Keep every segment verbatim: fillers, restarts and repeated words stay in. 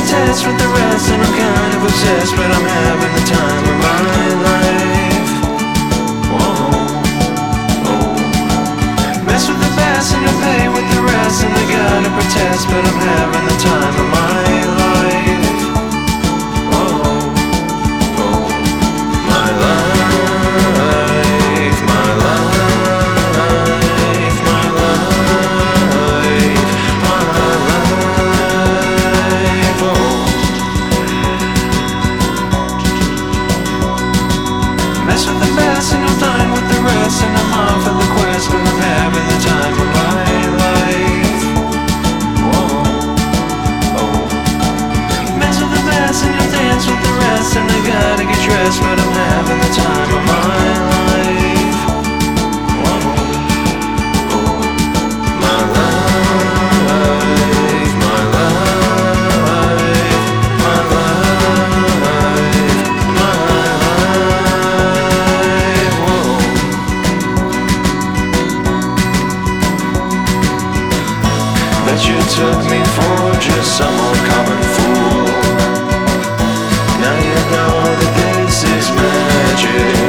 test with the rest, and I'm kind of obsessed, but I'm having the time of my life. Whoa, oh. Mess with the best and I play with the rest, and they gotta protest, but I'm having the time of my life. Whoa, oh. My life, my life, my life, my life, oh. Mess with the best and I'm done with the rest, and I'm off of the quest, but I'm having the time of my life. Whoa, oh. Mess with the best and you dance with the rest, and I gotta get dressed, but I'm having the time of my life. Whoa, oh. My life, my life, my life, my life, whoa. Bet you took me for just some old common fool. Now you know that this is magic,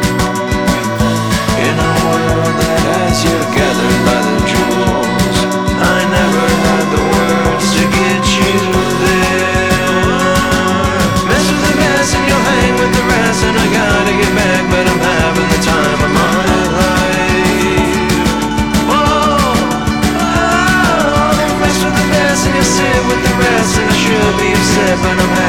in a world that has you gathered by the jewels. I never had the words to get you there. Mess with the best and you'll hang with the rest, and I gotta get back, but I'm having the time of my life. Whoa, oh. Mess with the best and you'll sit with the rest, and I should be upset, but I'm